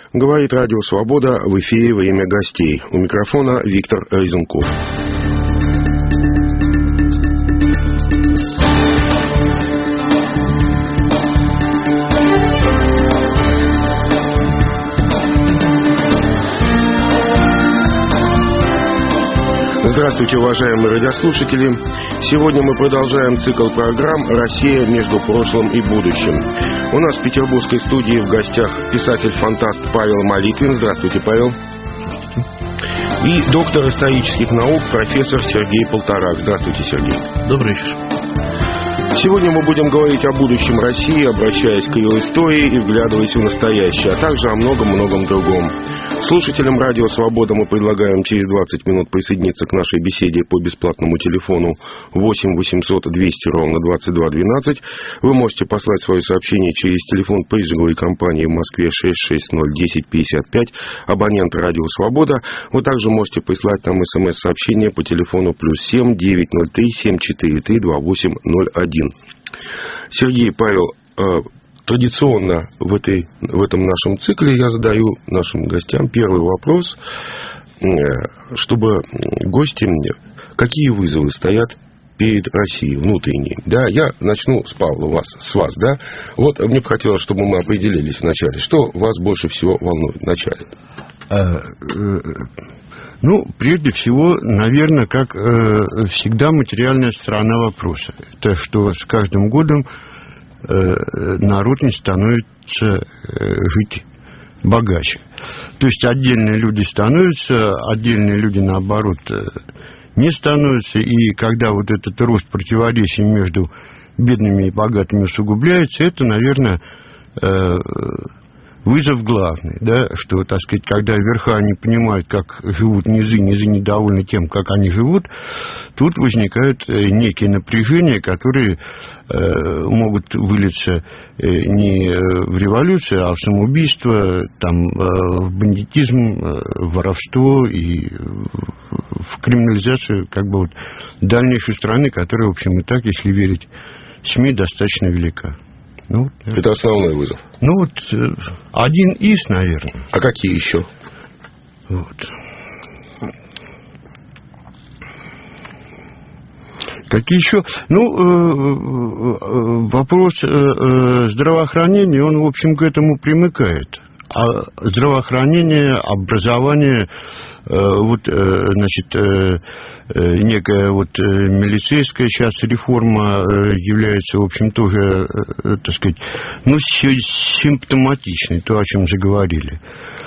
Говорит Радио Свобода, в эфире «Время гостей». У микрофона Виктор Резунков. Здравствуйте, уважаемые радиослушатели. Сегодня мы продолжаем цикл программ «Россия между прошлым и будущим». У нас в петербургской студии в гостях писатель-фантаст Павел Молитвин. Здравствуйте, Павел. И доктор исторических наук, профессор Сергей Полторак. Здравствуйте, Сергей. Добрый вечер. Сегодня мы будем говорить о будущем России, обращаясь к ее истории и вглядываясь в настоящее, а также о многом-многом другом. Слушателям Радио Свобода мы предлагаем через 20 минут присоединиться к нашей беседе по бесплатному телефону 8 800 200 ровно 22 12. Вы можете послать свое сообщение через телефон призовой компании в Москве 660 10 55, абонент Радио Свобода. Вы также можете прислать нам смс-сообщение по телефону +7 903 743 2801. Сергей, Павел, традиционно в этом нашем цикле я задаю нашим гостям первый вопрос, чтобы гости, какие вызовы стоят перед Россией внутренние. Да, я начну с Павла, с вас, да. Вот мне бы хотелось, чтобы мы определились вначале, что вас больше всего волнует вначале. Прежде всего, наверное, как всегда, материальная сторона вопроса. Это что с каждым годом народ не становится жить богаче. То есть отдельные люди становятся, отдельные люди, наоборот, не становятся. И когда вот этот рост противоречий между бедными и богатыми усугубляется, это, наверное, вызов главный, да, что, так сказать, когда верха не понимают, как живут низы недовольны тем, как они живут, тут возникают некие напряжения, которые могут вылиться не в революцию, а в самоубийство, в бандитизм, в воровство и в криминализацию дальнейшей страны, которая, в общем, и так, если верить СМИ, достаточно велика. Это основной вызов. Один из, наверное. А какие еще? Какие еще? Вопрос здравоохранения, он, в общем, к этому примыкает. А здравоохранение, образование, некая милицейская сейчас реформа является, в общем, тоже, так сказать, симптоматичной, то, о чем заговорили.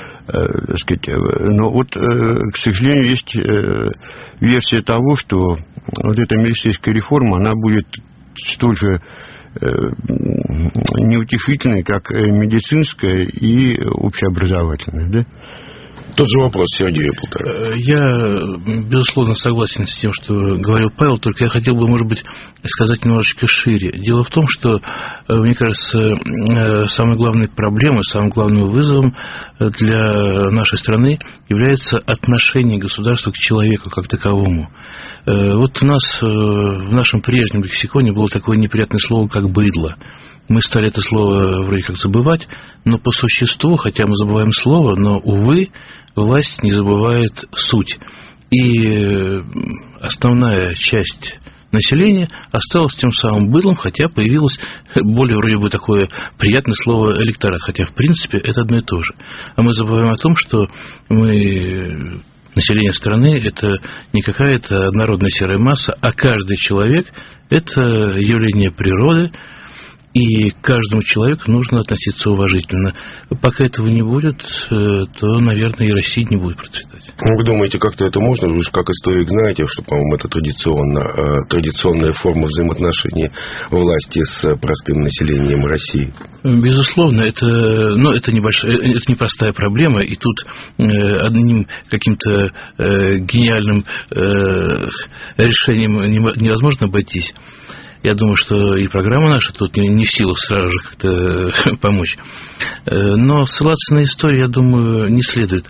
Но к сожалению, есть версия того, что эта милицейская реформа, она будет столь же неутешительной, как медицинская и общеобразовательная, да? Тот же вопрос Сергею Полторак. Я, безусловно, согласен с тем, что говорил Павел, только я хотел бы, может быть, сказать немножечко шире. Дело в том, что, мне кажется, самой главной проблемой, самым главным вызовом для нашей страны является отношение государства к человеку как таковому. Вот у нас в нашем прежнем лексиконе было такое неприятное слово, как «быдло». Мы стали это слово вроде как забывать, но по существу, хотя мы забываем слово, но, увы, власть не забывает суть. И основная часть населения осталась тем самым быдлом, хотя появилось более вроде бы такое приятное слово «электорат», хотя в принципе это одно и то же. А мы забываем о том, что население страны – это не какая-то однородная серая масса, а каждый человек – это явление природы, и к каждому человеку нужно относиться уважительно. Пока этого не будет, то, наверное, и Россия не будет процветать. Вы думаете, как-то это можно? Вы же как историк знаете, что, по-моему, это традиционная форма взаимоотношений власти с простым населением России. Безусловно, это непростая проблема, и тут одним каким-то гениальным решением невозможно обойтись. Я думаю, что и программа наша тут не в силах сразу же как-то помочь. Но ссылаться на историю, я думаю, не следует.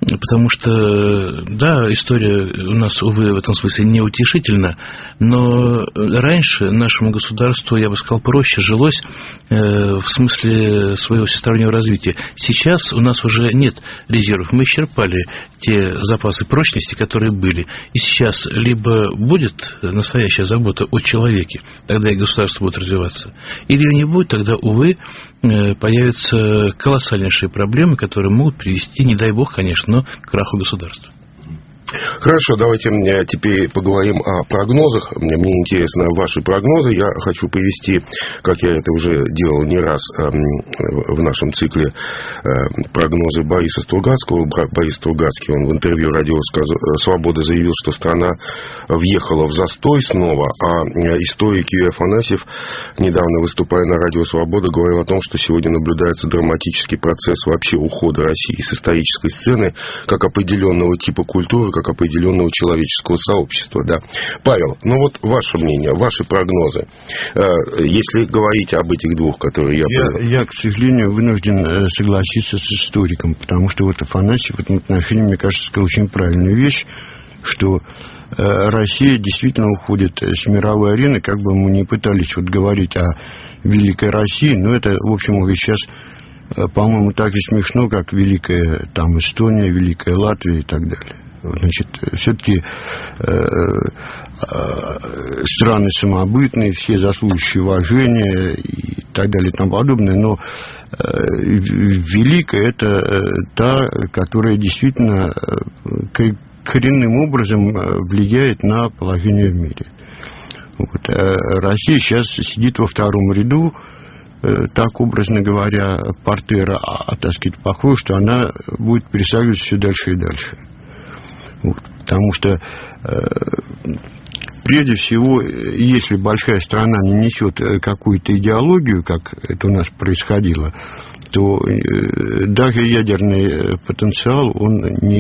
Потому что, да, история у нас, увы, в этом смысле неутешительна, но раньше нашему государству, я бы сказал, проще жилось в смысле своего всестороннего развития. Сейчас у нас уже нет резервов. Мы исчерпали те запасы прочности, которые были. И сейчас либо будет настоящая забота о человеке, тогда и государство будет развиваться, или не будет, тогда, увы, появятся колоссальнейшие проблемы, которые могут привести, не дай бог, конечно, но к краху государства. Хорошо, давайте теперь поговорим о прогнозах. Мне интересны ваши прогнозы. Я хочу привести, как я это уже делал не раз в нашем цикле, прогнозы Бориса Стругацкого. Борис Стругацкий, он в интервью «Радио Свобода» заявил, что страна въехала в застой снова, а историк Юрий Афанасьев, недавно выступая на «Радио Свобода», говорил о том, что сегодня наблюдается драматический процесс вообще ухода России с исторической сцены, как определенного типа культуры, как определенного человеческого сообщества. Да. Павел, ну вот ваше мнение, ваши прогнозы. Если говорить об этих двух, которые я, к сожалению, вынужден согласиться с историком, потому что вот Афанасьев в этом отношении, мне кажется, сказал очень правильную вещь, что Россия действительно уходит с мировой арены, как бы мы ни пытались вот говорить о великой России, но это, в общем, уже сейчас, по-моему, так же смешно, как великая там Эстония, великая Латвия и так далее. Значит, все-таки страны самобытные, все заслуживающие уважения и так далее и тому подобное, но великая — это та, которая действительно коренным образом влияет на положение в мире. Вот. Россия сейчас сидит во втором ряду, так, образно говоря, портера, так сказать, похоже, что она будет пересаживаться все дальше и дальше. Вот, потому что прежде всего, если большая страна не несет какую-то идеологию, как это у нас происходило, то даже ядерный потенциал, он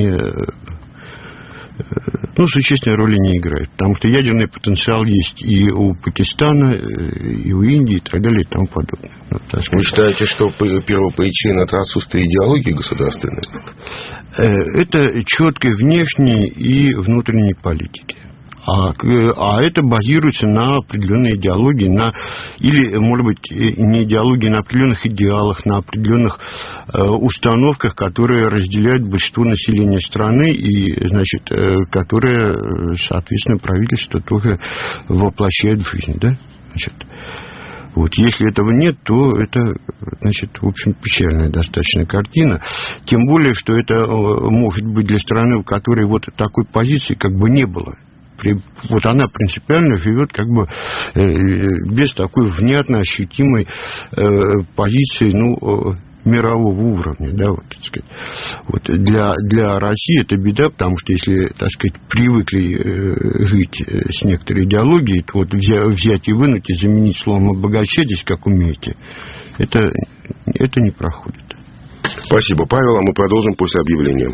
существенной роли не играет. Потому что ядерный потенциал есть и у Пакистана, и у Индии, и так далее, и тому подобное. Вы считаете, что первопричина — это отсутствие идеологии государственной? Это четкой внешней и внутренней политики. А это базируется на определенной идеологии, или, может быть, не идеологии, на определенных идеалах, на определенных установках, которые разделяют большинство населения страны, и, значит, которые, соответственно, правительство тоже воплощает в жизнь, да? Значит, вот, если этого нет, то это, значит, в общем, печальная достаточно картина. Тем более, что это может быть для страны, у которой вот такой позиции как бы не было. Вот она принципиально живет как бы без такой внятно ощутимой позиции, мирового уровня, да, вот, так сказать. Вот для России это беда, потому что если, так сказать, привыкли жить с некоторой идеологией, то вот взять и вынуть и заменить словом «обогащайтесь», как умеете, это не проходит. Спасибо, Павел, а мы продолжим после объявления.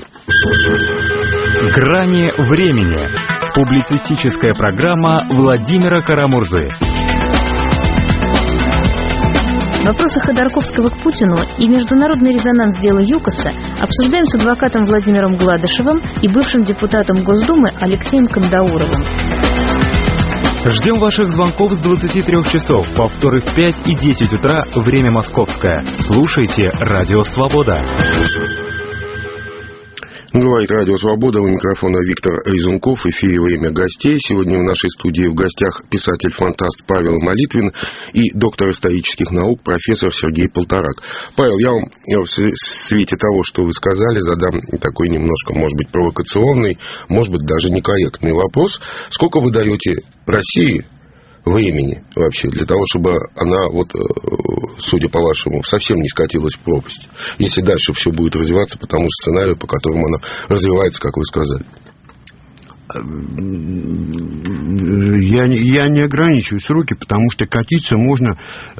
«Грани времени». Публицистическая программа Владимира Карамурзы. Вопросы Ходорковского к Путину и международный резонанс дела ЮКОСа обсуждаем с адвокатом Владимиром Гладышевым и бывшим депутатом Госдумы Алексеем Кандауровым. Ждем ваших звонков с 23 часов, повторы в 5 и 10 утра, время московское. Слушайте «Радио Свобода». Говорит «Радио Свобода», у микрофона Виктор Резунков, в эфире «Время гостей». Сегодня в нашей студии в гостях писатель-фантаст Павел Молитвин и доктор исторических наук профессор Сергей Полторак. Павел, я вам в свете того, что вы сказали, задам такой немножко, может быть, провокационный, может быть, даже некорректный вопрос. Сколько вы даете России времени вообще для того, чтобы она, вот, судя по вашему, совсем не скатилась в пропасть, если дальше все будет развиваться по тому сценарию, по которому она развивается, как вы сказали? Я не ограничиваю сроки, потому что катиться можно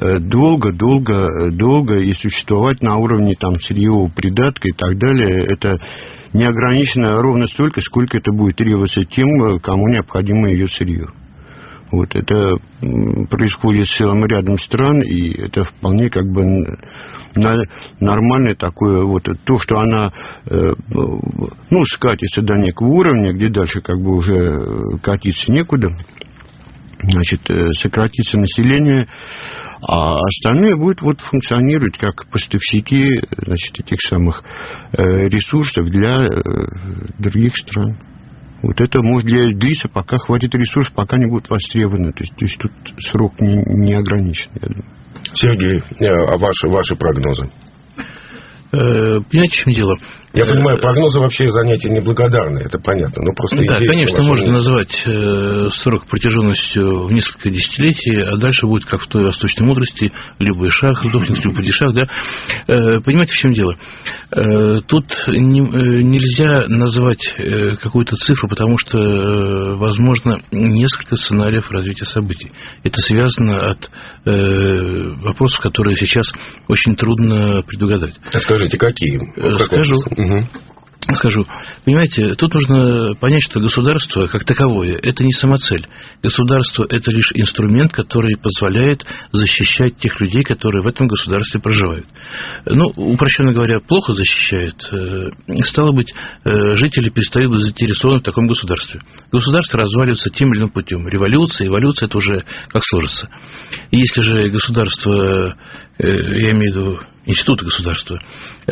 долго и существовать на уровне там сырьевого придатка и так далее. Это не ограничено ровно столько, сколько это будет требоваться тем, кому необходимо ее сырье. Вот, это происходит с целым рядом стран, и это вполне как бы нормальное такое, вот, то, что она скатится до некого уровня, где дальше как бы уже катиться некуда, значит, сократится население, а остальные будут вот функционировать как поставщики, значит, этих самых ресурсов для других стран. Вот это может длиться, пока хватит ресурсов, пока не будут востребованы. То есть тут срок не ограничен, я думаю. Сергей, а ваши прогнозы? Понимаете, в чем дело? Я понимаю, прогнозы вообще занятия неблагодарные, это понятно. Но просто да, конечно, можно назвать срок протяженностью в несколько десятилетий, а дальше будет, как в той восточной мудрости, любой шаг, сдохнет, любой падишах, да. Понимаете, в чем дело? Тут нельзя назвать какую-то цифру, потому что, возможно, несколько сценариев развития событий. Это связано от вопросов, которые сейчас очень трудно предугадать. Скажите, какие? Скажу. Понимаете, тут нужно понять, что государство как таковое – это не самоцель. Государство – это лишь инструмент, который позволяет защищать тех людей, которые в этом государстве проживают. Упрощенно говоря, плохо защищает. Стало быть, жители перестают быть заинтересованы в таком государстве. Государство разваливается тем или иным путем. Революция, эволюция – это уже как сложится. Если же государство, я имею в виду институты государства,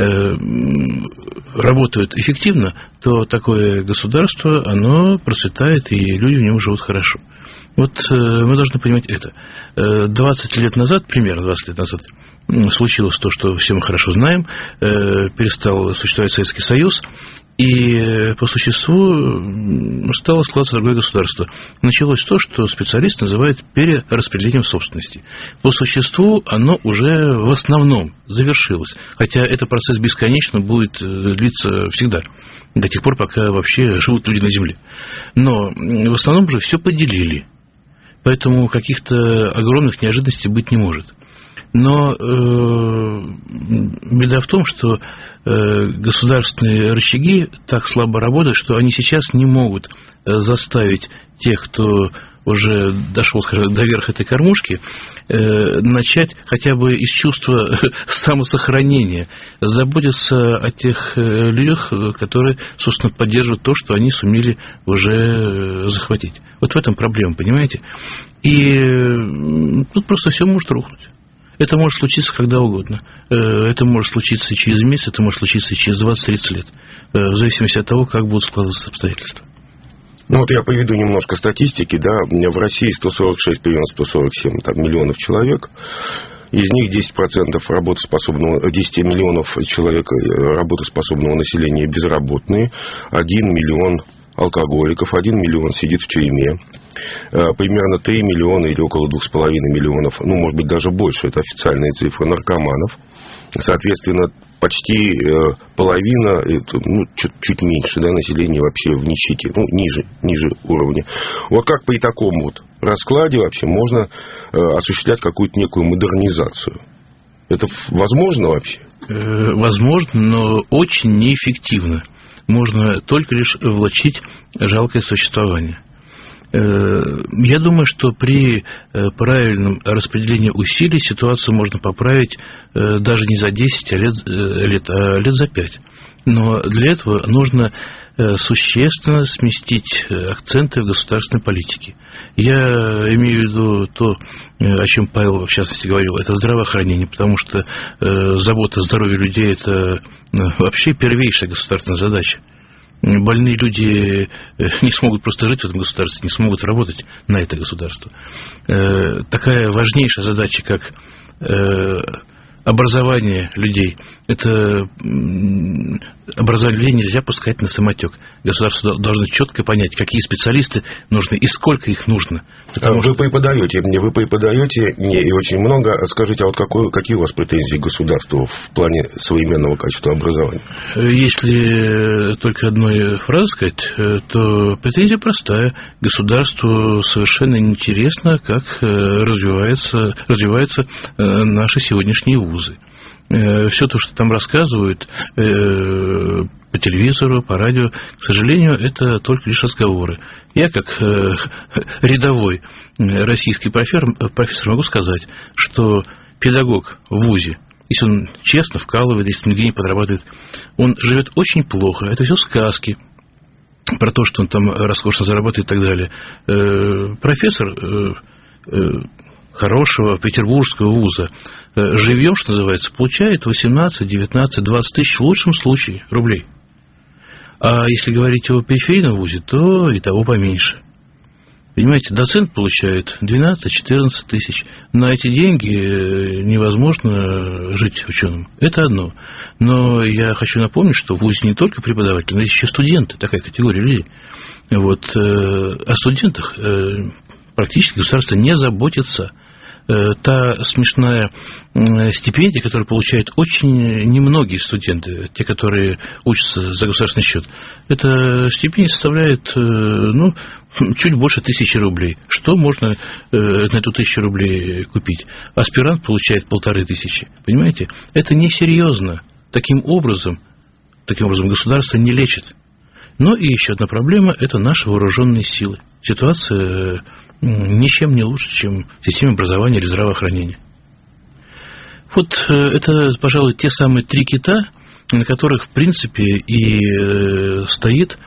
работают эффективно, то такое государство, оно процветает, и люди в нем живут хорошо. Вот мы должны понимать это. 20 лет назад, примерно 20 лет назад, случилось то, что все мы хорошо знаем, перестал существовать Советский Союз, и по существу стало складываться другое государство. Началось то, что специалист называет перераспределением собственности. По существу оно уже в основном завершилось. Хотя этот процесс бесконечно будет длиться всегда, до тех пор, пока вообще живут люди на Земле. Но в основном же все поделили. Поэтому каких-то огромных неожиданностей быть не может. Но беда в том, что государственные рычаги так слабо работают, что они сейчас не могут заставить тех, кто уже дошел до верха этой кормушки, начать хотя бы из чувства самосохранения заботиться о тех людях, которые, собственно, поддерживают то, что они сумели уже захватить. Вот в этом проблема, понимаете? И тут просто все может рухнуть. Это может случиться когда угодно. Это может случиться и через месяц, это может случиться и через 20-30 лет. В зависимости от того, как будут складываться обстоятельства. Я приведу немножко статистики. Да? В России 146, примерно 147 миллионов человек. Из них 10% работоспособного, 10 миллионов человек работоспособного населения безработные, 1 миллион алкоголиков, 1 миллион сидит в тюрьме, примерно 3 миллиона или около 2,5 миллионов, может быть, даже больше, это официальные цифры, наркоманов. Соответственно, почти половина, чуть меньше, да, населения вообще в нищете, ниже уровня. Вот как при таком раскладе вообще можно осуществлять какую-то некую модернизацию? Это возможно вообще? Возможно, но очень неэффективно. Можно только лишь влачить жалкое существование. Я думаю, что при правильном распределении усилий ситуацию можно поправить даже не за 10 лет, а лет за 5. Но для этого нужно существенно сместить акценты в государственной политике. Я имею в виду то, о чем Павел, в частности, говорил, это здравоохранение, потому что забота о здоровье людей – это вообще первейшая государственная задача. Больные люди не смогут просто жить в этом государстве, не смогут работать на это государство. Такая важнейшая задача, как образование людей. Это образование людей нельзя пускать на самотек. Государство должно четко понять, какие специалисты нужны и сколько их нужно. Вы преподаете мне и очень много. Скажите, а какие у вас претензии к государству в плане современного качества образования? Если только одной фразой сказать, то претензия простая. Государству совершенно неинтересно, как развиваются наши сегодняшние вузы. Все то, что там рассказывают по телевизору, по радио, к сожалению, это только лишь разговоры. Я, как рядовой российский профессор, могу сказать, что педагог в вузе если он честно вкалывает, если нигде не подрабатывает, он живет очень плохо. Это все сказки про то, что он там роскошно зарабатывает и так далее. Профессор хорошего петербургского вуза живьем, что называется, получает 18, 19, 20 тысяч в лучшем случае рублей. А если говорить о периферийном вузе, то и того поменьше. Понимаете, доцент получает 12-14 тысяч. На эти деньги невозможно жить ученым. Это одно. Но я хочу напомнить, что в вузе не только преподаватели, но есть еще студенты, такая категория людей. Вот, о студентах практически государство не заботится. Та смешная стипендия, которую получают очень немногие студенты, те, которые учатся за государственный счет, эта стипендия составляет чуть больше 1000 рублей. Что можно на эту 1000 рублей купить? Аспирант получает 1500. Понимаете? Это несерьезно. Таким образом государство не лечит. Но и еще одна проблема – это наши вооруженные силы. Ситуация ничем не лучше, чем в системе образования или здравоохранения. Вот это, пожалуй, те самые 3 кита, на которых, в принципе, и стоит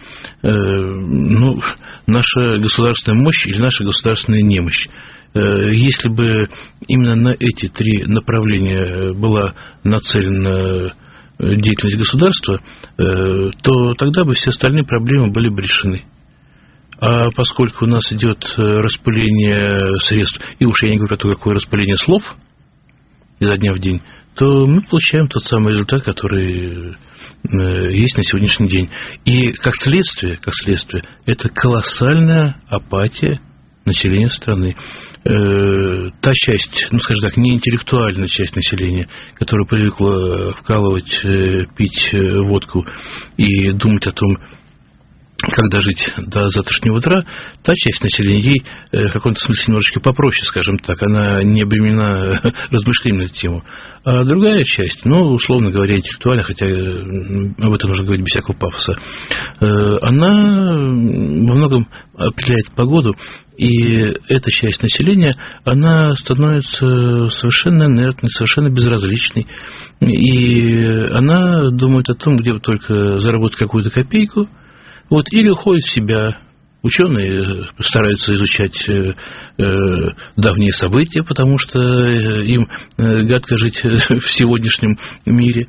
наша государственная мощь или наша государственная немощь. Если бы именно на эти 3 направления была нацелена деятельность государства, то тогда бы все остальные проблемы были бы решены. А поскольку у нас идет распыление средств, и уж я не говорю о том, какое распыление слов изо дня в день, то мы получаем тот самый результат, который есть на сегодняшний день. И как следствие, это колоссальная апатия населения страны. Та часть, скажем так, неинтеллектуальная часть населения, которая привыкла вкалывать, пить водку и думать о том, как дожить до завтрашнего утра, та часть населения, ей в каком-то смысле немножечко попроще, скажем так, она не обременена размышлениями на эту тему. А другая часть, условно говоря, интеллектуальная, хотя об этом нужно говорить без всякого пафоса, она во многом определяет погоду, и эта часть населения, она становится совершенно инертной, совершенно безразличной, и она думает о том, где бы только заработать какую-то копейку, или уходит в себя. Ученые стараются изучать давние события, потому что им гадко жить в сегодняшнем мире.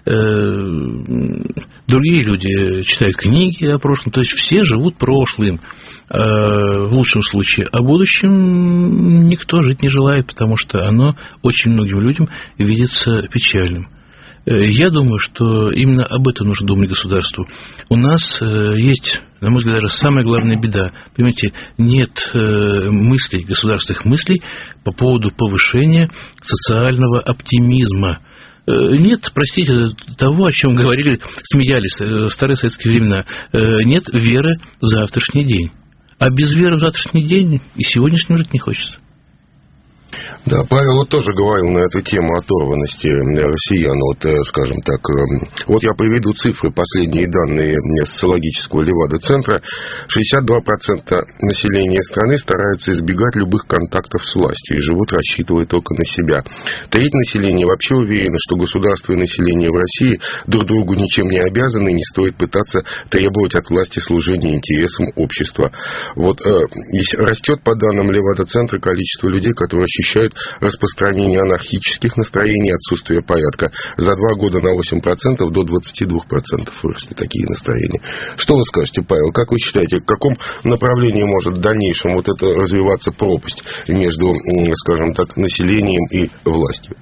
Другие люди читают книги о прошлом, то есть все живут прошлым в лучшем случае, а будущем никто жить не желает, потому что оно очень многим людям видится печальным. Я думаю, что именно об этом нужно думать государству. У нас есть, на мой взгляд, даже самая главная беда. Понимаете, нет государственных мыслей по поводу повышения социального оптимизма. Нет, простите, того, о чем говорили, смеялись в старые советские времена. Нет веры в завтрашний день. А без веры в завтрашний день и сегодняшним жить не хочется. Да, Павел тоже говорил на эту тему оторванности россиян, скажем так. Я приведу цифры, последние данные социологического Левада-центра. 62% населения страны стараются избегать любых контактов с властью и живут, рассчитывая только на себя. Треть населения вообще уверена, что государство и население в России друг другу ничем не обязаны, и не стоит пытаться требовать от власти служения интересам общества. Растет, по данным Левада-центра, количество людей, которые ощущают распространение анархических настроений, отсутствие порядка. За 2 года на 8% до 22% выросли такие настроения. Что вы скажете, Павел? Как вы считаете, в каком направлении может в дальнейшем это развиваться пропасть между, скажем так, населением и властью?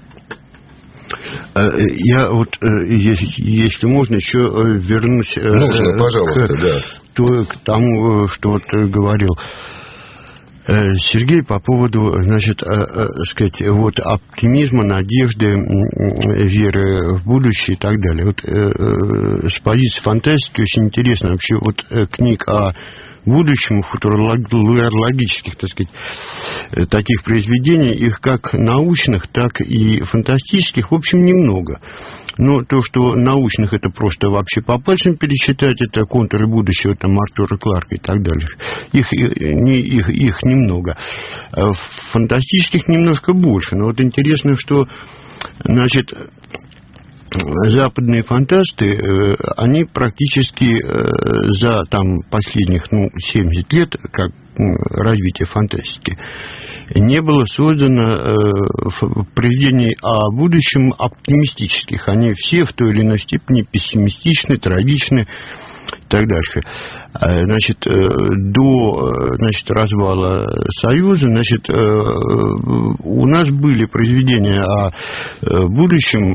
Я если можно, еще вернусь нужно, пожалуйста, к тому, что говорил Сергей по поводу, оптимизма, надежды, веры в будущее и так далее. С позиции фантастики очень интересно вообще книг о будущем, футурологических, таких произведений, их как научных, так и фантастических, в общем, немного. Но то, что научных, это просто вообще по пальцам пересчитать, это контуры будущего, Артура Кларка и так далее. Их немного. Фантастических немножко больше. Но интересно, что западные фантасты, они практически за последних 70 лет, как развития фантастики, не было создано произведений о будущем оптимистических. Они все в той или иной степени пессимистичны, трагичны и так дальше. Значит, до развала Союза, у нас были произведения о будущем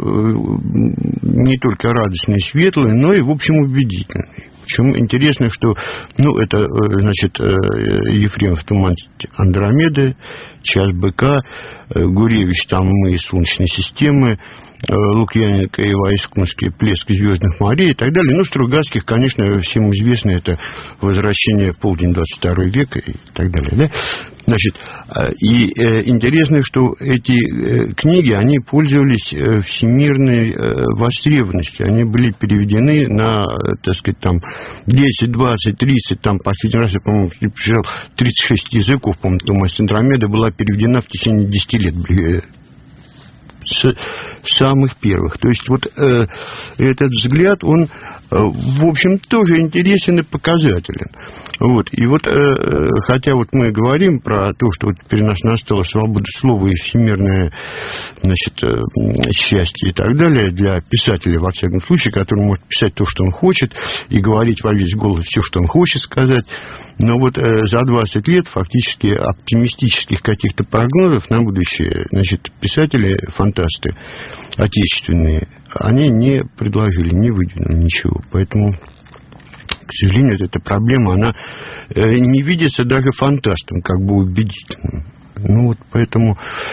не только радостные, светлые, но и, в общем, убедительные. Причем интересно, что, это, Ефремов «Туман Андромеды», «Час быка», Гуревич «Мы из Солнечной системы», Лукьяненко и Войскунский «Плеск звездных морей» и так далее. Стругацких, конечно, всем известно, это «Возвращение в полдень 22 века» и так далее. Да? И интересно, что эти книги, они пользовались всемирной востребованностью. Они были переведены на, 10, 20, 30, последний раз, я, по-моему, прочитал 36 языков, по-моему, «Туман Андромеды» была переведена в течение 10 лет. С самых первых. То есть этот взгляд, он, в общем, тоже интересен и показателен. И хотя мы говорим про то, что теперь у нас настала свобода слова и всемирное, счастье и так далее для писателя, во всяком случае, который может писать то, что он хочет, и говорить во весь голос все, что он хочет сказать. Но за 20 лет фактически оптимистических каких-то прогнозов на будущее, писатели, фантасты отечественные, они не предложили, не выдвинули ничего. Поэтому, к сожалению, эта проблема, она не видится даже фантастам как бы убедительным. Поэтому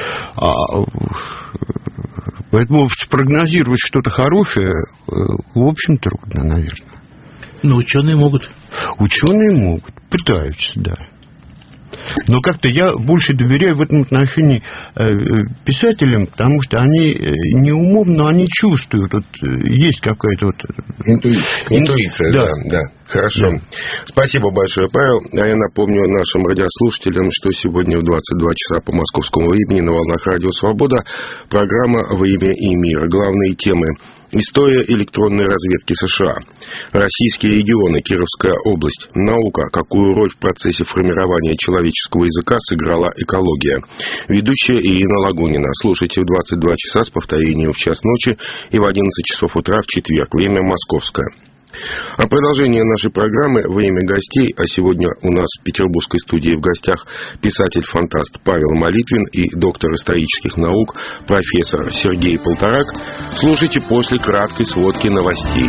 спрогнозировать что-то хорошее, в общем, трудно, наверное. Но ученые могут. Ученые могут, пытаются, да. Но как-то я больше доверяю в этом отношении писателям, потому что они не умом, но они чувствуют. Есть какая-то интуиция, да. Хорошо. Да. Спасибо большое, Павел. А я напомню нашим радиослушателям, что сегодня в 22 часа по московскому времени на волнах Радио Свобода программа «Во имя и мир». Главные темы: история электронной разведки США, российские регионы, Кировская область, наука, какую роль в процессе формирования человеческого языка сыграла экология. Ведущая Ирина Лагунина. Слушайте в 22 часа с повторением в час ночи и в 11 часов утра в четверг. Время московское. А продолжение нашей программы во имя гостей, а сегодня у нас в петербургской студии в гостях писатель-фантаст Павел Молитвин и доктор исторических наук профессор Сергей Полторак, слушайте после краткой сводки новостей.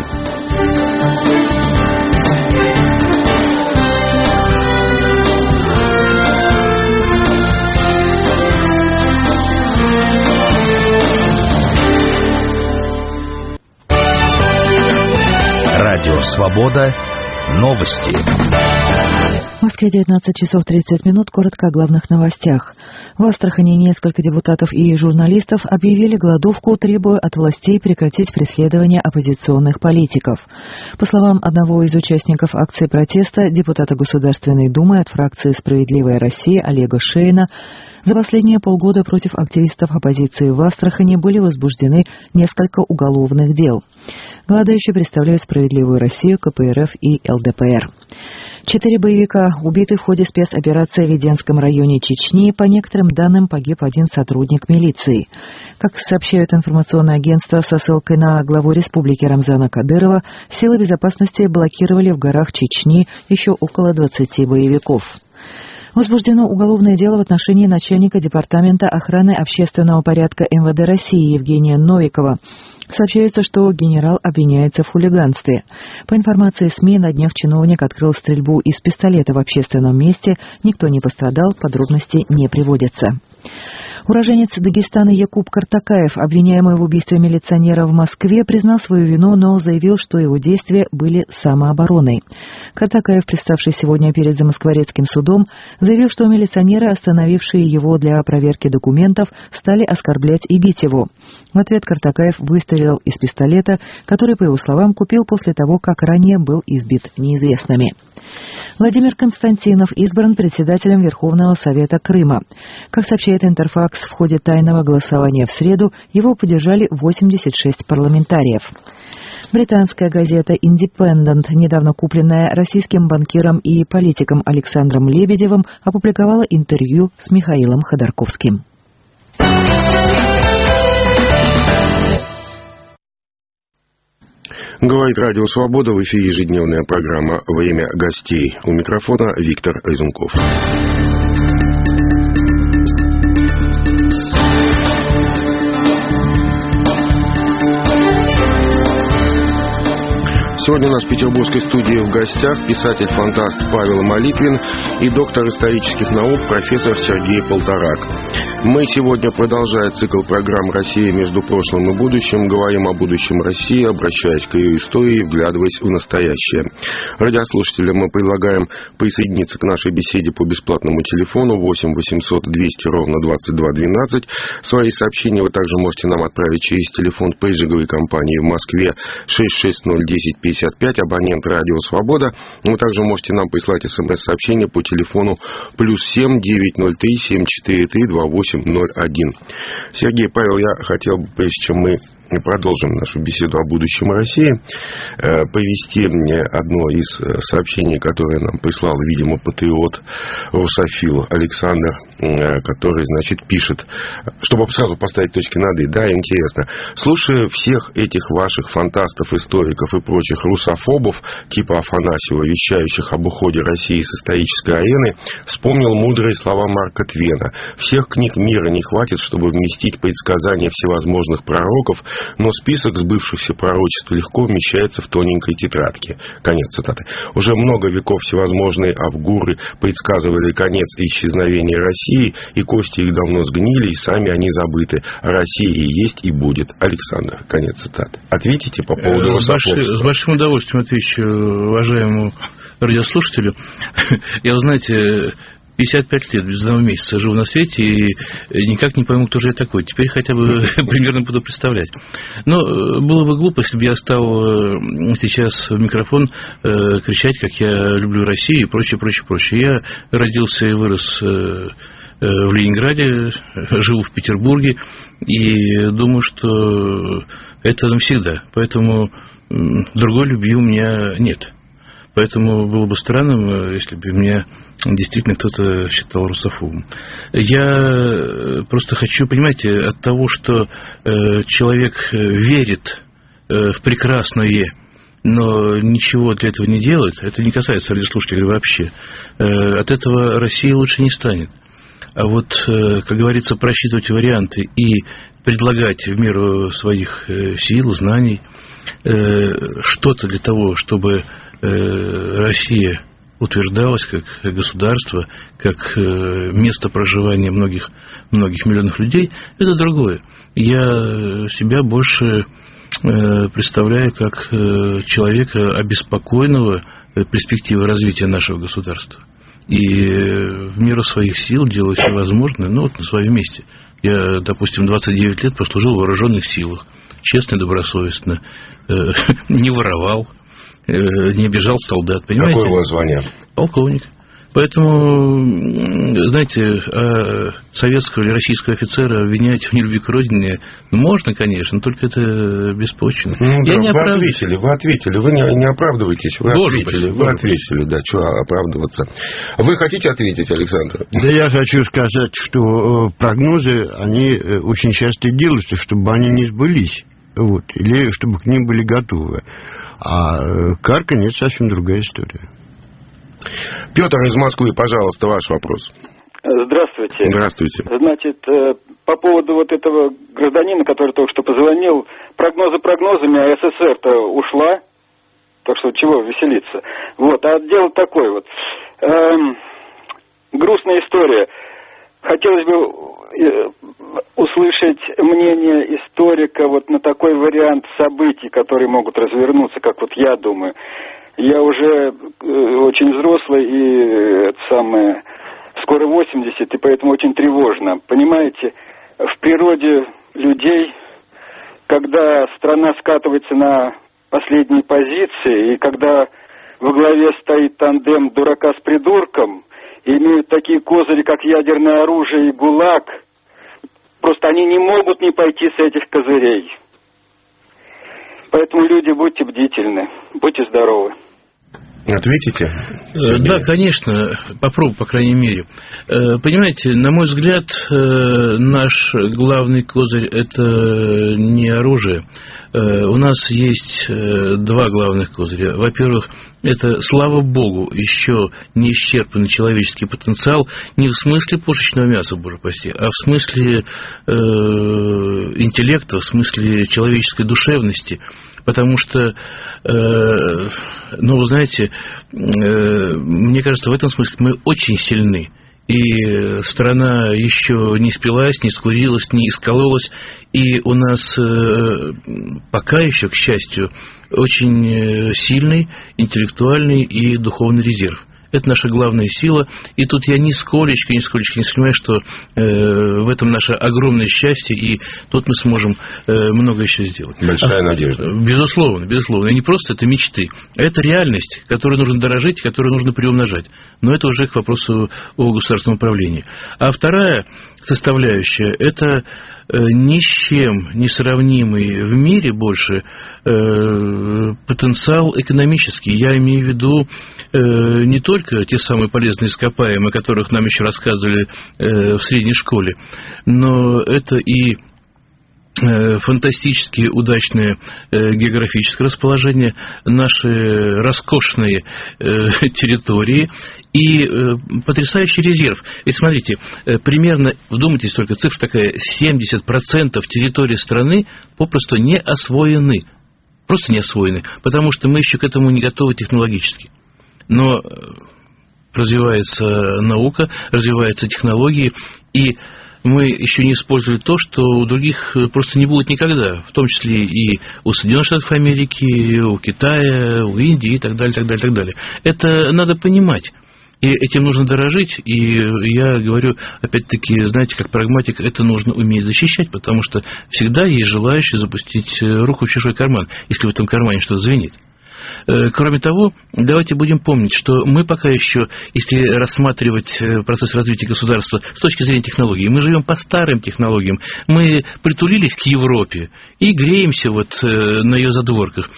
Радио «Свобода». Новости. В Москве 19 часов 30 минут. Коротко о главных новостях. В Астрахани несколько депутатов и журналистов объявили голодовку, требуя от властей прекратить преследование оппозиционных политиков. По словам одного из участников акции протеста, депутата Государственной Думы от фракции «Справедливая Россия» Олега Шейна, за последние полгода против активистов оппозиции в Астрахани были возбуждены несколько уголовных дел. Голодающие представляют «Справедливую Россию», КПРФ и ЛДПР. 4 боевика убиты в ходе спецоперации в Веденском районе Чечни. По некоторым данным, погиб один сотрудник милиции. Как сообщают информационные агентства со ссылкой на главу республики Рамзана Кадырова, силы безопасности блокировали в горах Чечни еще около 20 боевиков. Возбуждено уголовное дело в отношении начальника Департамента охраны общественного порядка МВД России Евгения Новикова. Сообщается, что генерал обвиняется в хулиганстве. По информации СМИ, на днях чиновник открыл стрельбу из пистолета в общественном месте. Никто не пострадал, подробности не приводятся. Уроженец Дагестана Якуб Картакаев, обвиняемый в убийстве милиционера в Москве, признал свою вину, но заявил, что его действия были самообороной. Картакаев, представший сегодня перед Замоскворецким судом, заявил, что милиционеры, остановившие его для проверки документов, стали оскорблять и бить его. В ответ Картакаев выстрелил из пистолета, который, по его словам, купил после того, как ранее был избит неизвестными. Владимир Константинов избран председателем Верховного Совета Крыма. Как сообщает Интерфакс, в ходе тайного голосования в среду его поддержали 86 парламентариев. Британская газета «Индепендент», недавно купленная российским банкиром и политиком Александром Лебедевым, опубликовала интервью с Михаилом Ходорковским. Говорит Радио Свобода, в эфире ежедневная программа «Время гостей». У микрофона Виктор Изунков. Сегодня у нас в петербургской студии в гостях писатель-фантаст Павел Молитвин и доктор исторических наук профессор Сергей Полторак. Мы сегодня, продолжая цикл программ «Россия между прошлым и будущим», говорим о будущем России, обращаясь к ее истории, вглядываясь в настоящее. Радиослушателям мы предлагаем присоединиться к нашей беседе по бесплатному телефону 8 800 200 ровно 22 12. Свои сообщения вы также можете нам отправить через телефон пейджинговой компании в Москве 66010 55, абонент «Радио Свобода». Вы также можете нам прислать смс-сообщение по телефону +7 903 743 2801. Сергей, Павел, я хотел бы, прежде чем мы продолжим нашу беседу о будущем России, привести одно из сообщений, которое нам прислал, видимо, патриот, русофил Александр, который, значит, пишет, чтобы сразу поставить точки над «и». Да, интересно. Слушая всех этих ваших фантастов, историков и прочих русофобов, типа Афанасьева, вещающих об уходе России с исторической арены, вспомнил мудрые слова Марка Твена. Всех книг мира не хватит, чтобы вместить предсказания всевозможных пророков, но список сбывшихся пророчеств легко вмещается в тоненькой тетрадке. Конец цитаты. Уже много веков всевозможные авгуры предсказывали конец исчезновения России, и кости их давно сгнили, и сами они забыты. А Россия и есть, и будет. Александр. Конец цитаты. Ответите по поводу русофобства? С большим удовольствием отвечу уважаемому радиослушателю. Я, вы знаете, 55 лет без одного месяца живу на свете и никак не пойму, кто же я такой. Теперь хотя бы примерно буду представлять. Но было бы глупо, если бы я стал сейчас в микрофон кричать, как я люблю Россию и прочее, прочее, прочее. Я родился и вырос в Ленинграде, живу в Петербурге и думаю, что это навсегда. Поэтому другой любви у меня нет. Поэтому было бы странным, если бы меня действительно кто-то считал русофобом. Я просто хочу, понимаете, от того, что человек верит в прекрасное, но ничего для этого не делает, это не касается радиослушателей вообще, от этого Россия лучше не станет. А вот, как говорится, просчитывать варианты и предлагать в меру своих сил, знаний что-то для того, чтобы Россия утверждалась как государство, как место проживания многих миллионов людей, это другое. Я себя больше представляю как человека, обеспокоенного перспективой развития нашего государства. И в меру своих сил делаю все возможное, ну вот на своем месте. Я, допустим, 29 лет прослужил в вооруженных силах, честно и добросовестно, не воровал, не обижал солдат, понимаете? Какое у вас звание? Полковник. Поэтому, знаете, советского или российского офицера обвинять в нелюбви к родине можно, конечно, но только это беспочвенно. Ну, да, вы ответили, вы не оправдываетесь, вы ответили, да, что оправдываться. Вы хотите ответить, Александр? Да, я хочу сказать, что прогнозы, они очень часто делаются, чтобы они не сбылись, вот, или чтобы к ним были готовы. А карканье — это совсем другая история. Петр из Москвы, пожалуйста, ваш вопрос. Здравствуйте. Здравствуйте. Значит, по поводу вот этого гражданина, который только что позвонил, прогнозы прогнозами, а СССР-то ушла, так что чего веселиться. Вот, а дело такое вот. Грустная история. Хотелось бы услышать мнение историка вот на такой вариант событий, которые могут развернуться, как вот я думаю. Я уже очень взрослый и скоро 80, и поэтому очень тревожно. Понимаете, в природе людей, когда страна скатывается на последние позиции, и когда во главе стоит тандем дурака с придурком, и имеют такие козыри, как ядерное оружие и ГУЛАГ, просто они не могут не пойти с этих козырей. Поэтому, люди, будьте бдительны, будьте здоровы. Ответите? Да, конечно, попробую, по крайней мере. Понимаете, на мой взгляд, наш главный козырь – это не оружие. У нас есть два главных козыря. Во-первых, это, слава богу, еще не исчерпанный человеческий потенциал не в смысле пушечного мяса, боже прости, а в смысле интеллекта, в смысле человеческой душевности. Потому что, ну, вы знаете, мне кажется, в этом смысле мы очень сильны. И страна еще не спилась, не скурилась, не искололась. И у нас пока еще, к счастью, очень сильный интеллектуальный и духовный резерв. Это наша главная сила. И тут я нисколечко не сомневаюсь, что в этом наше огромное счастье, и тут мы сможем много еще сделать. Большая надежда. Безусловно, безусловно. И не просто это мечты. Это реальность, которой нужно дорожить, которую нужно приумножать. Но это уже к вопросу о государственном управлении. А вторая составляющая – это ни с чем не сравнимый в мире больше потенциал экономический. Я имею в виду не только те самые полезные ископаемые, о которых нам еще рассказывали в средней школе, но это и фантастически удачное географическое расположение, наши роскошные территории и потрясающий резерв. Ведь смотрите, примерно, вдумайтесь только, цифра такая, 70% территории страны попросту не освоены. Просто не освоены, потому что мы еще к этому не готовы технологически. Но развивается наука, развиваются технологии, и мы еще не использовали то, что у других просто не будет никогда, в том числе и у Соединенных Штатов Америки, и у Китая, у Индии и так далее, так далее, так далее. Это надо понимать. И этим нужно дорожить, и я говорю, опять-таки, знаете, как прагматик, это нужно уметь защищать, потому что всегда есть желающие запустить руку в чужой карман, если в этом кармане что-то звенит. Кроме того, давайте будем помнить, что мы пока еще, если рассматривать процесс развития государства с точки зрения технологий, мы живем по старым технологиям, мы притулились к Европе и греемся вот на ее задворках,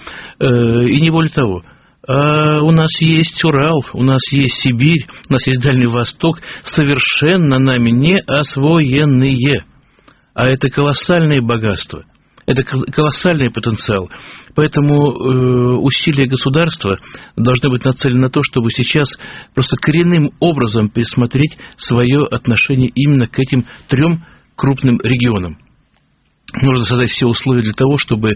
и не более того. А у нас есть Урал, у нас есть Сибирь, у нас есть Дальний Восток, совершенно нами не освоенные, а это колоссальные богатства. Это колоссальный потенциал. Поэтому усилия государства должны быть нацелены на то, чтобы сейчас просто коренным образом пересмотреть свое отношение именно к этим трем крупным регионам. Нужно создать все условия для того, чтобы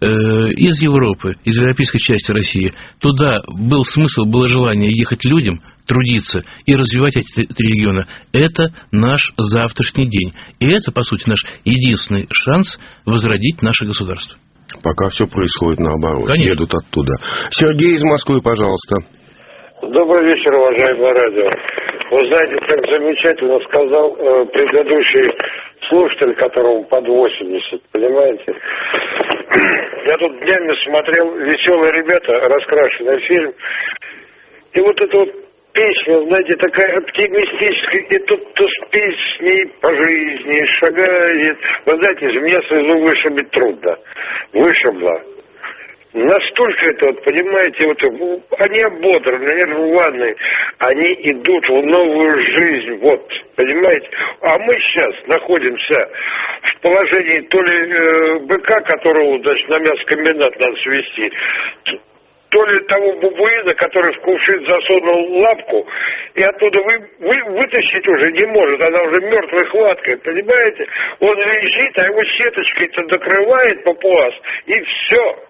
из Европы, из европейской части России, туда был смысл, было желание ехать людям, трудиться и развивать эти три региона. Это наш завтрашний день. И это, по сути, наш единственный шанс возродить наше государство. Пока все происходит наоборот. Конечно. Едут оттуда. Сергей из Москвы, пожалуйста. Добрый вечер, уважаемое радио. Вы знаете, как замечательно сказал предыдущий слушатель, которому под 80, понимаете? Я тут днями смотрел «Веселые ребята», раскрашенный фильм. И вот эта вот песня, знаете, такая оптимистическая, и тут с песней по жизни шагает. Вы знаете, из меня слезу вышибить трудно. Вышибла. Настолько это, вот, понимаете, вот, они ободраны, они рваные, они идут в новую жизнь, вот, понимаете. А мы сейчас находимся в положении то ли быка, которого, значит, на мясокомбинат надо свести, то ли того бабуина, который в кувшин засунул лапку, и оттуда вытащить уже не может, она уже мертвой хваткой, понимаете. Он лежит, а его сеточкой-то накрывает папуас, и все.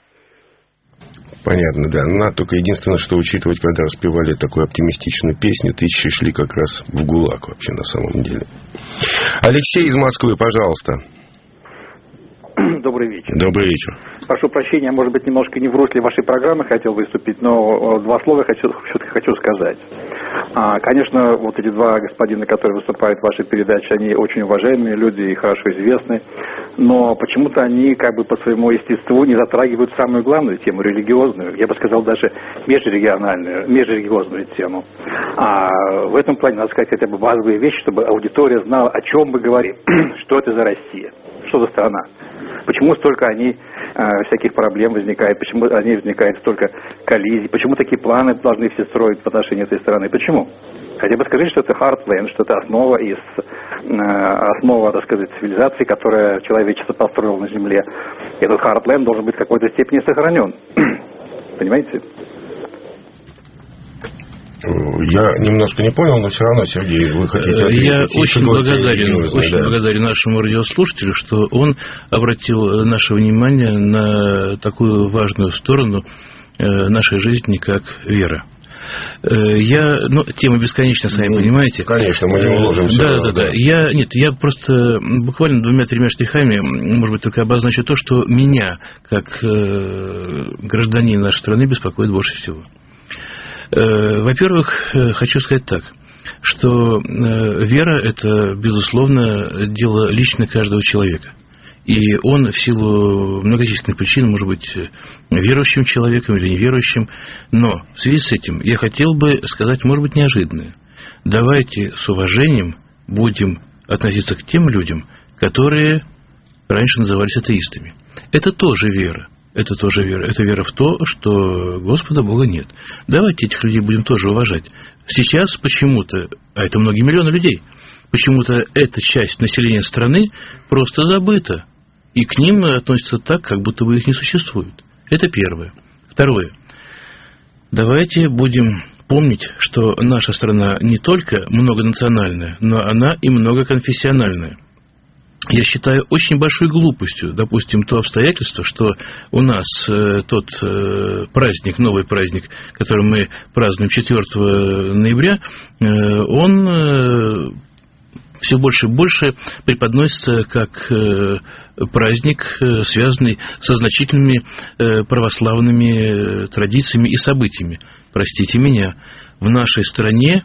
Понятно, да. Надо только единственное, что учитывать, когда распевали такую оптимистичную песню, тысячи шли как раз в ГУЛАГ вообще на самом деле. Алексей из Москвы, пожалуйста. добрый вечер. Добрый вечер. Прошу прощения, может быть, немножко не в русле вашей программы хотел выступить, но два слова все-таки хочу сказать. Конечно, вот эти два господина, которые выступают в вашей передаче, они очень уважаемые люди и хорошо известны, но почему-то они как бы по своему естеству не затрагивают самую главную тему, религиозную, я бы сказал, даже межрелигиозную тему. В этом плане надо сказать хотя бы базовые вещи, чтобы аудитория знала, о чем мы говорим, что это за Россия, что за страна, почему столько всяких проблем возникает, почему возникает столько коллизий, почему такие планы должны все строить в отношении этой страны, почему? Хотя бы скажите, что это heartland, что это основа, так сказать, цивилизации, которая человечество построило на Земле. Этот heartland должен быть в какой-то степени сохранен. Понимаете? Я немножко не понял, но все равно, Сергей, вы хотите ответить? Я очень благодарен нашему радиослушателю, что он обратил наше внимание на такую важную сторону нашей жизни, как вера. Тема бесконечна, сами понимаете. Конечно, мы не уложимся. Да. Я просто буквально 2-3 штрихами, может быть, только обозначу то, что меня, как гражданина нашей страны, беспокоит больше всего. Во-первых, хочу сказать так, что вера – это, безусловно, дело лично каждого человека. И он в силу многочисленных причин может быть верующим человеком или неверующим. Но в связи с этим я хотел бы сказать, может быть, неожиданное. Давайте с уважением будем относиться к тем людям, которые раньше назывались атеистами. Это тоже вера. Это вера в то, что Господа Бога нет. Давайте этих людей будем тоже уважать. Сейчас почему-то, а это многие миллионы людей, почему-то эта часть населения страны просто забыта. И к ним относятся так, как будто бы их не существует. Это первое. Второе. Давайте будем помнить, что наша страна не только многонациональная, но она и многоконфессиональная. Я считаю очень большой глупостью, допустим, то обстоятельство, что у нас тот праздник, новый праздник, который мы празднуем 4 ноября, он все больше и больше преподносится как праздник, связанный со значительными православными традициями и событиями. Простите меня, в нашей стране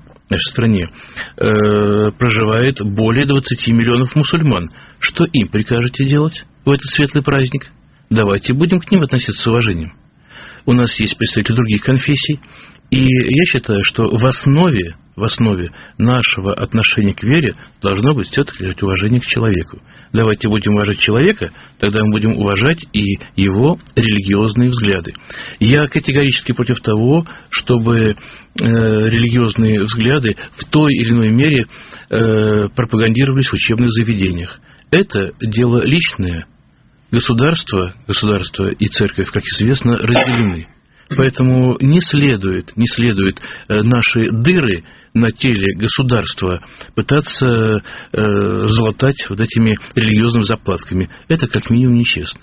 проживает более 20 миллионов мусульман. Что им прикажете делать в этот светлый праздник? Давайте будем к ним относиться с уважением. У нас есть представители других конфессий, и я считаю, что в основе нашего отношения к вере должно быть все-таки уважение к человеку. Давайте будем уважать человека, тогда мы будем уважать и его религиозные взгляды. Я категорически против того, чтобы религиозные взгляды в той или иной мере пропагандировались в учебных заведениях. Это дело личное. Государство и церковь, как известно, разделены. Поэтому не следует наши дыры на теле государства пытаться залатать вот этими религиозными заплатками. Это как минимум нечестно.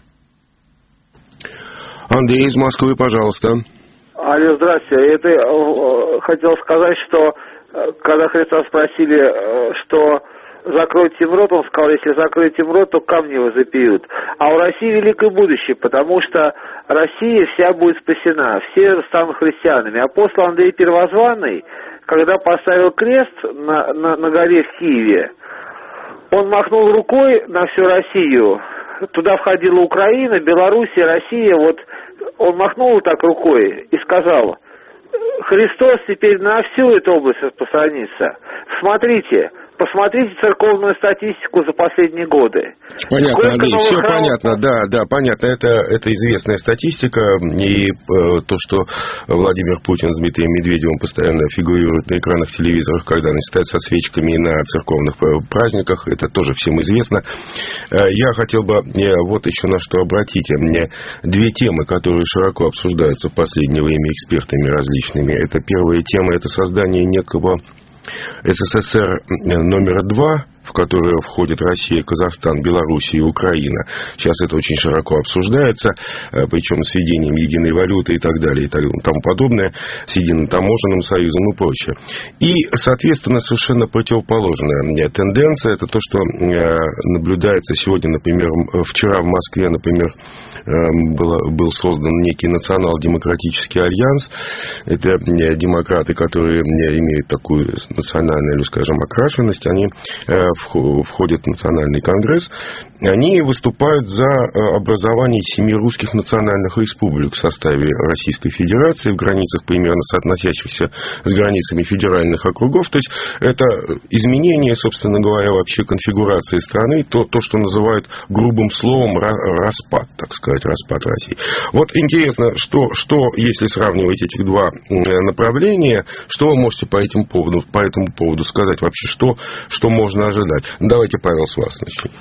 Андрей из Москвы, пожалуйста. Алло, здравствуйте. Это хотел сказать, что когда Христа спросили, что закройте им рот, он сказал, если закроете им рот, то камни вы запьют. А у России великое будущее, потому что Россия вся будет спасена, все станут христианами. Апостол Андрей Первозванный, когда поставил крест на горе в Киеве, он махнул рукой на всю Россию. Туда входила Украина, Белоруссия, Россия. Вот он махнул так рукой и сказал: Христос теперь на всю эту область распространится. Посмотрите церковную статистику за последние годы. Понятно, Андрей, все понятно, да, понятно. Это известная статистика, и то, что Владимир Путин с Дмитрием Медведевым постоянно фигурируют на экранах телевизоров, когда они стоят со свечками на церковных праздниках, это тоже всем известно. Я хотел бы вот еще на что обратить. Две темы, которые широко обсуждаются в последнее время экспертами различными. Это первая тема, это создание некого СССР номер 2, в которые входят Россия, Казахстан, Белоруссия и Украина. Сейчас это очень широко обсуждается, причем с введением единой валюты и так далее, и тому подобное, с единым таможенным союзом и прочее. И, соответственно, совершенно противоположная тенденция, это то, что наблюдается сегодня, например, вчера в Москве, например, был создан некий национал-демократический альянс. Это демократы, которые имеют такую национальную, или, скажем, окрашенность, они входят в национальный конгресс, они выступают за образование 7 русских национальных республик в составе Российской Федерации, в границах примерно соотносящихся с границами федеральных округов. То есть это изменение, собственно говоря, вообще конфигурации страны, то что называют грубым словом распад, так сказать, распад России. Вот интересно, что если сравнивать этих два направления, что вы можете по этому поводу сказать вообще, что можно ожидать? Давайте, Павел, с вас начнем.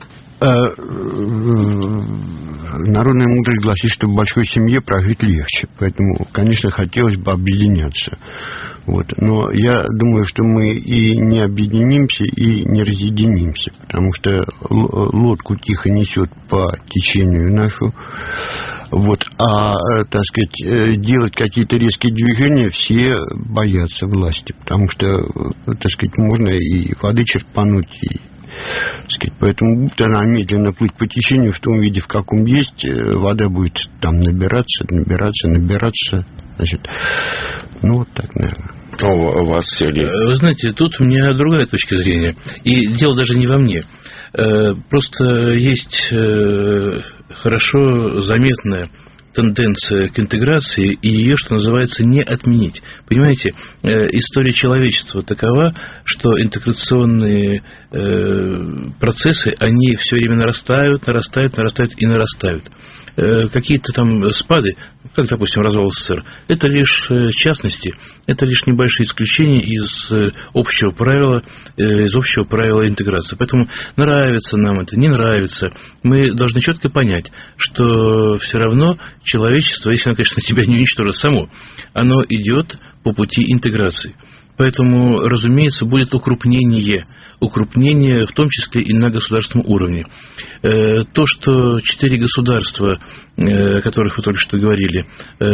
Народная мудрость гласит, что в большой семье прожить легче. Поэтому, конечно, хотелось бы объединяться. Вот. Но я думаю, что мы и не объединимся, и не разъединимся. Потому что лодку тихо несет по течению нашу. Вот. А, так сказать, делать какие-то резкие движения все боятся власти. Потому что, так сказать, можно и воды черпануть, и сказать, поэтому будет она медленно плыть по течению в том виде, в каком есть, вода будет там набираться. Значит, ну, вот так, наверное. У вас, Сергей? Вы знаете, тут у меня другая точка зрения. И дело даже не во мне. Просто есть хорошо заметная тенденция к интеграции, и ее, что называется, не отменить. Понимаете, история человечества такова, что интеграционные процессы, они все время нарастают и нарастают. Какие-то там спады, как, допустим, развал СССР, это лишь частности, это лишь небольшие исключения из общего правила интеграции. Поэтому нравится нам это, не нравится, мы должны четко понять, что все равно человечество, если оно, конечно, себя не уничтожит само, оно идет по пути интеграции. Поэтому, разумеется, будет укрупнение, в том числе и на государственном уровне. То, что 4 государства, о которых вы только что говорили,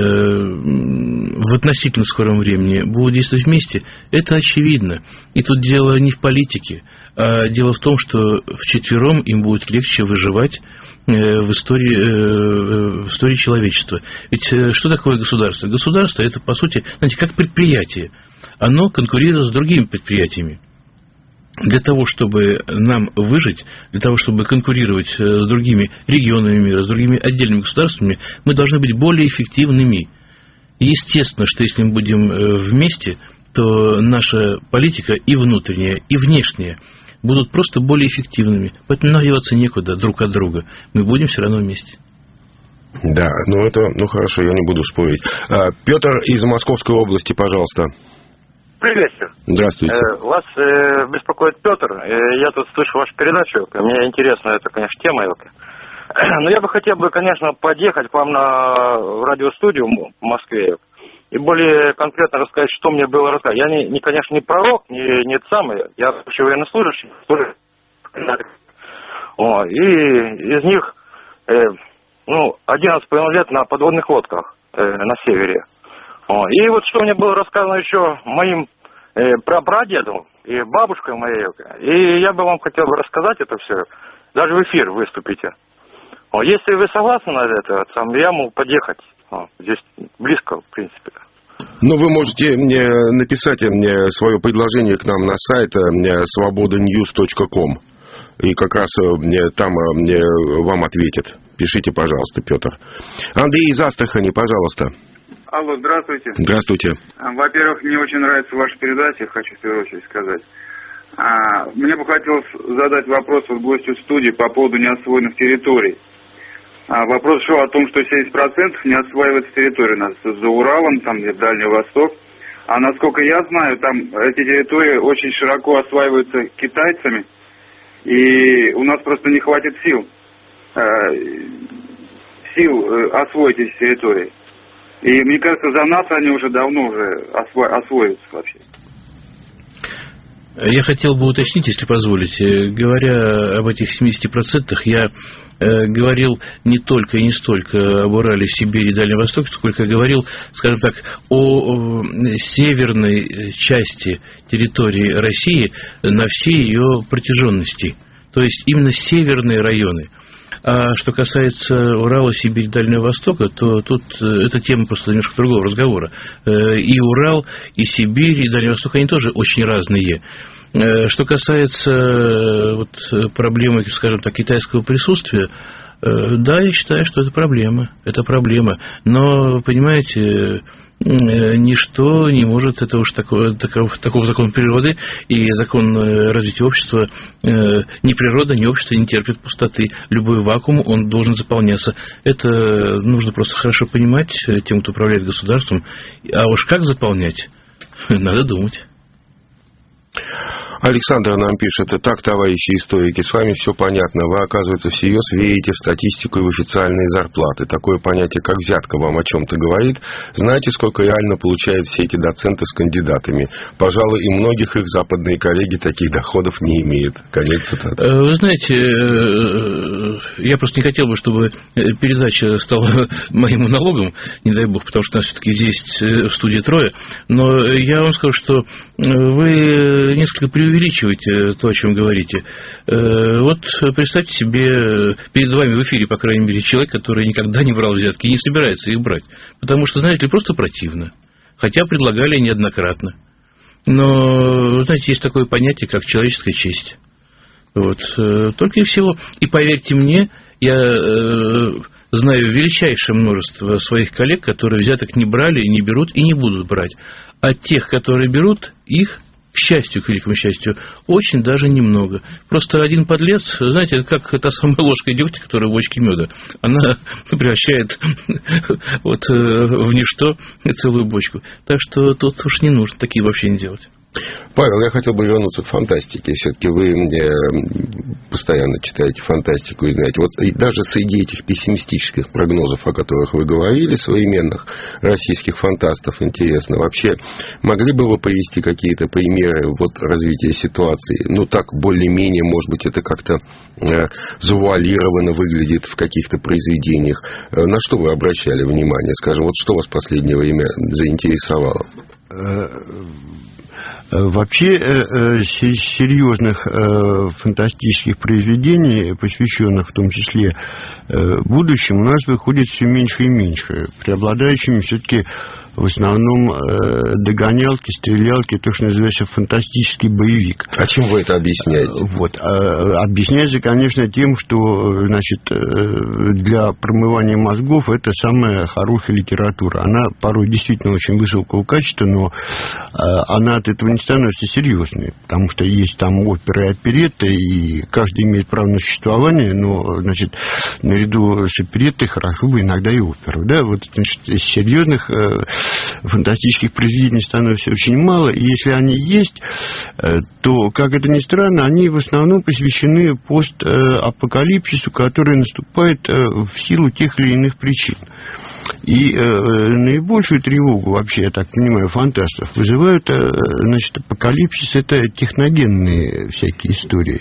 в относительно скором времени будут действовать вместе, это очевидно. И тут дело не в политике, а дело в том, что вчетвером им будет легче выживать в истории человечества. Ведь что такое государство? Государство – это, по сути, знаете, как предприятие. Оно конкурирует с другими предприятиями. Для того, чтобы нам выжить, для того, чтобы конкурировать с другими регионами мира, с другими отдельными государствами, мы должны быть более эффективными. И естественно, что если мы будем вместе, то наша политика и внутренняя, и внешняя будут просто более эффективными. Поэтому нам деваться некуда друг от друга. Мы будем все равно вместе. Да, хорошо, я не буду спорить. Петр из Московской области, пожалуйста. Приветствую. Здравствуйте. Вас беспокоит Петр. Я тут слышу вашу передачу. Мне интересна эта, конечно, тема. Но я бы хотел, конечно, подъехать к вам на радиостудию в Москве и более конкретно рассказать, что мне было рассказать. Я, конечно, не пророк, не это самое. Я вообще военнослужащий. И из них 11,5 лет на подводных лодках на севере. И вот что мне было рассказано еще моим прапрадедом и бабушкой моей. И я бы вам хотел рассказать это все. Даже в эфир выступите. Если вы согласны на это, я могу подъехать. Здесь близко, в принципе. Вы можете написать свое предложение к нам на сайт svobodanews.com. И как раз там вам ответят. Пишите, пожалуйста, Петр. Андрей из Астрахани, пожалуйста. Алло, здравствуйте. Здравствуйте. Во-первых, мне очень нравится ваша передача, хочу в первую очередь сказать. Мне бы хотелось задать вопрос гостю студии по поводу неосвоенных территорий. Вопрос шел о том, что 70% не осваивается территории у нас за Уралом, там где Дальний Восток. А насколько я знаю, там эти территории очень широко осваиваются китайцами, и у нас просто не хватит сил освоить эти территории. И мне кажется, за нас они уже давно освоятся вообще. Я хотел бы уточнить, если позволите. Говоря об этих 70%, я говорил не только и не столько об Урале, Сибири и Дальнем Востоке, сколько говорил, скажем так, о северной части территории России на всей ее протяженности. То есть именно северные районы. А что касается Урала, Сибири, Дальнего Востока, то тут эта тема просто немножко другого разговора. И Урал, и Сибирь, и Дальний Восток, они тоже очень разные. Что касается вот проблемы, скажем так, китайского присутствия, да, я считаю, что это проблема. Это проблема. Но, понимаете, ничто не может, это уж такого закона природы и закон развития общества, ни природа, ни общество не терпит пустоты. Любой вакуум, он должен заполняться. Это нужно просто хорошо понимать тем, кто управляет государством. А уж как заполнять, надо думать. Александр нам пишет: «Итак, товарищи историки, с вами все понятно. Вы, оказывается, всерьез верите в статистику и в официальные зарплаты. Такое понятие, как взятка, вам о чем-то говорит. Знаете, сколько реально получают все эти доценты с кандидатами? Пожалуй, и многих их западные коллеги таких доходов не имеют». Конец цитаты. Вы знаете, я просто не хотел бы, чтобы передача стала моим монологом, не дай бог, потому что у нас все-таки здесь в студии трое. Но я вам скажу, что вы несколько преувеличиваете то, о чем говорите. Вот представьте себе, перед вами в эфире, по крайней мере, человек, который никогда не брал взятки и не собирается их брать. Потому что, знаете ли, просто противно. Хотя предлагали неоднократно. Но, знаете, есть такое понятие, как человеческая честь. Вот. Только и всего. И поверьте мне, я знаю величайшее множество своих коллег, которые взяток не брали, не берут и не будут брать. А тех, которые берут, их, к счастью, к великому счастью, очень даже немного. Просто один подлец, знаете, это как та самая ложка дегтя, которая в бочке меда. Она превращает вот в ничто целую бочку. Так что тут уж не нужно такие вообще не делать. Павел, я хотел бы вернуться к фантастике. Все-таки вы постоянно читаете фантастику и знаете. Вот даже среди этих пессимистических прогнозов, о которых вы говорили, современных российских фантастов, интересно, вообще могли бы вы привести какие-то примеры вот развития ситуации? Ну, так, более-менее, может быть, это как-то завуалированно выглядит в каких-то произведениях. На что вы обращали внимание? Скажем, вот что вас в последнее время заинтересовало? Вообще серьезных фантастических произведений, посвященных в том числе будущему, у нас выходит все меньше и меньше. Преобладающими все-таки в основном догонялки, стрелялки, то, что называется фантастический боевик. А чем вы это объясняете? Вот. Объясняется, конечно, тем, что, значит, для промывания мозгов это самая хорошая литература. Она порой действительно очень высокого качества, но она от этого не становится серьезной, потому что есть там оперы и оперетты, и каждый имеет право на существование, но, значит, наряду с опереттой хорошо бы иногда и оперу. Да? Вот, значит, из серьезных фантастических произведений становится очень мало, и если они есть, то, как это ни странно, они в основном посвящены постапокалипсису, который наступает в силу тех или иных причин. И наибольшую тревогу, вообще, я так понимаю, фантастов вызывают, значит, апокалипсис, это техногенные всякие истории.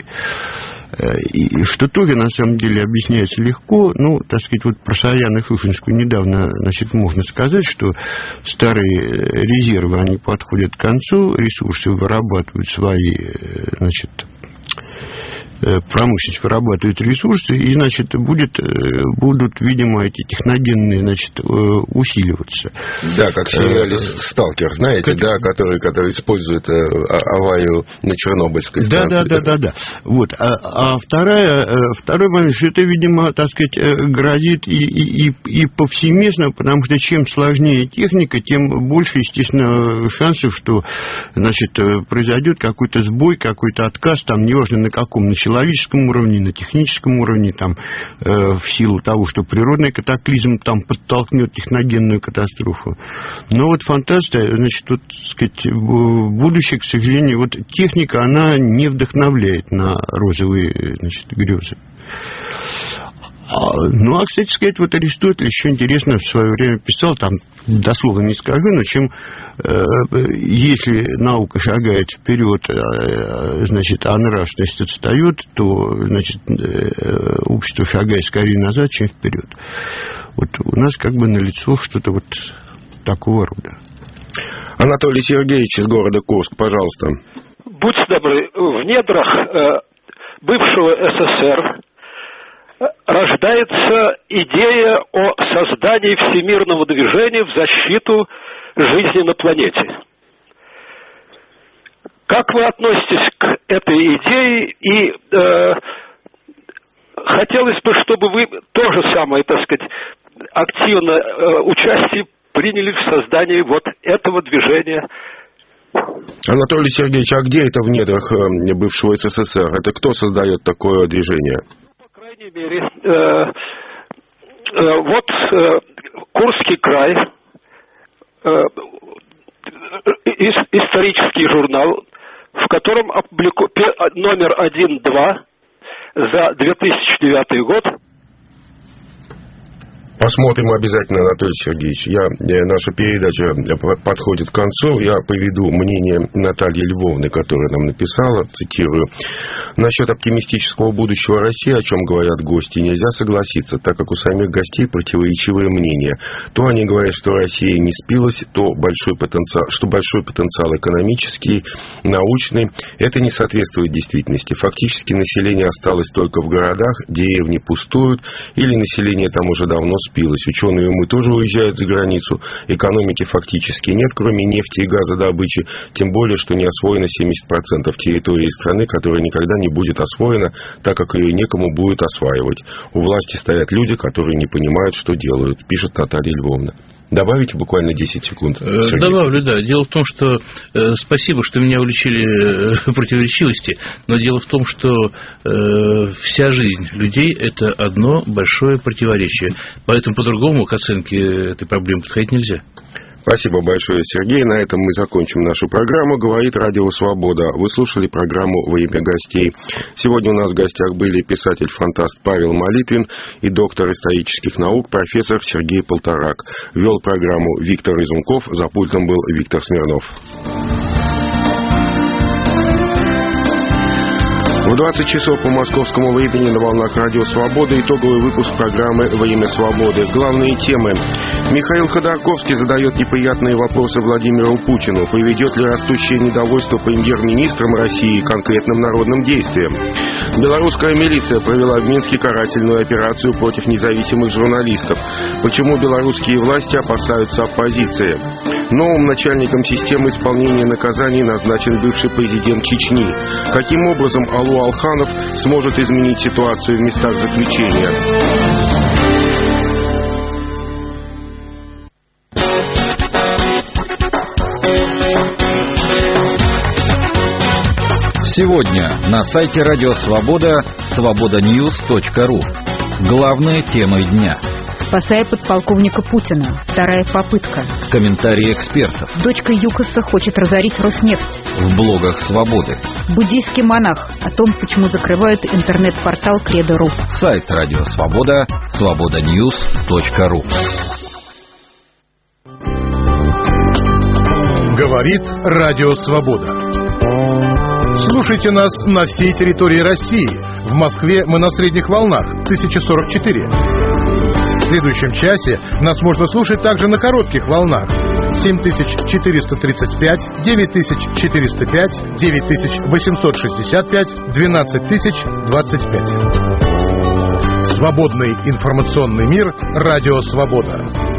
И что тоже, на самом деле, объясняется легко. Ну, так сказать, вот про Саян и Фыфинскую недавно, значит, можно сказать, что старые резервы, они подходят к концу, ресурсы вырабатывают свои, значит, промышленность вырабатывает ресурсы, и, значит, будут, видимо, эти техногенные, значит, усиливаться. Да, как в сериале «Сталкер», знаете, да, который использует аварию на Чернобыльской станции. Да. Вот. А второй момент, что это, видимо, так сказать, грозит и повсеместно, потому что чем сложнее техника, тем больше, естественно, шансов, что, значит, произойдет какой-то сбой, какой-то отказ, там, неважно на каком, на человеческом уровне, на техническом уровне, там, в силу того, что природный катаклизм там подтолкнет техногенную катастрофу. Но вот фантастика, значит, вот, так сказать, будущее, к сожалению, вот техника, она не вдохновляет на розовые, значит, грезы. Ну, а, кстати сказать, вот Аристотель еще интересно в свое время писал, там дословно не скажу, но если наука шагает вперед, значит, а нравственность отстает, то, значит, общество шагает скорее назад, чем вперед. Вот у нас как бы налицо что-то вот такого рода. Анатолий Сергеевич из города Курск, пожалуйста. Будьте добры, в недрах бывшего СССР рождается идея о создании всемирного движения в защиту жизни на планете. Как вы относитесь к этой идее? И хотелось бы, чтобы вы то же самое, так сказать, активно участие приняли в создании вот этого движения. Анатолий Сергеевич, а где это в недрах бывшего СССР? Это кто создает такое движение? По крайней мере, вот Курский край, исторический журнал, в котором номер 1-2 за 2009 год. Посмотрим обязательно, Анатолий Сергеевич. Наша передача подходит к концу. Я приведу мнение Натальи Львовны, которая нам написала, цитирую: «Насчет оптимистического будущего России, о чем говорят гости, нельзя согласиться, так как у самих гостей противоречивые мнения. То они говорят, что Россия не спилась, что большой потенциал экономический, научный. Это не соответствует действительности. Фактически население осталось только в городах, деревни пустуют, или население там уже давно спилось. Ученые умы тоже уезжают за границу. Экономики фактически нет, кроме нефти и газодобычи. Тем более, что не освоено 70% территории страны, которая никогда не будет освоена, так как ее некому будет осваивать. У власти стоят люди, которые не понимают, что делают», пишет Наталья Львовна. Добавите буквально 10 секунд. Сергей. Добавлю, да. Дело в том, что спасибо, что меня уличили в противоречивости, но дело в том, что вся жизнь людей – это одно большое противоречие. Поэтому по-другому к оценке этой проблемы подходить нельзя. Спасибо большое, Сергей. На этом мы закончим нашу программу. Говорит Радио Свобода. Вы слушали программу «Во имя гостей». Сегодня у нас в гостях были писатель-фантаст Павел Молитвин и доктор исторических наук профессор Сергей Полторак. Вел программу Виктор Изунков. За пультом был Виктор Смирнов. В 20 часов по московскому времени на волнах Радио Свобода итоговый выпуск программы «Во имя свободы». Главные темы. Михаил Ходорковский задает неприятные вопросы Владимиру Путину. Поведет ли растущее недовольство премьер-министром России конкретным народным действием? Белорусская милиция провела в Минске карательную операцию против независимых журналистов. Почему белорусские власти опасаются оппозиции? Новым начальником системы исполнения наказаний назначен бывший президент Чечни. Каким образом Алу Алханов сможет изменить ситуацию в местах заключения? Сегодня на сайте Радио Свобода свободаnews.ru. Главные темы дня. Спасая подполковника Путина. Вторая попытка. Комментарии экспертов. Дочка ЮКОСа хочет разорить Роснефть. В блогах Свободы. Буддийский монах. О том, почему закрывают интернет-портал Кредо.ру. Сайт Радио Свобода свободаnews.ru. Говорит Радио Свобода. Слушайте нас на всей территории России. В Москве мы на средних волнах 1044. В следующем часе нас можно слушать также на коротких волнах 7435, 9405, 9865, 12025. Свободный информационный мир. Радио Свобода.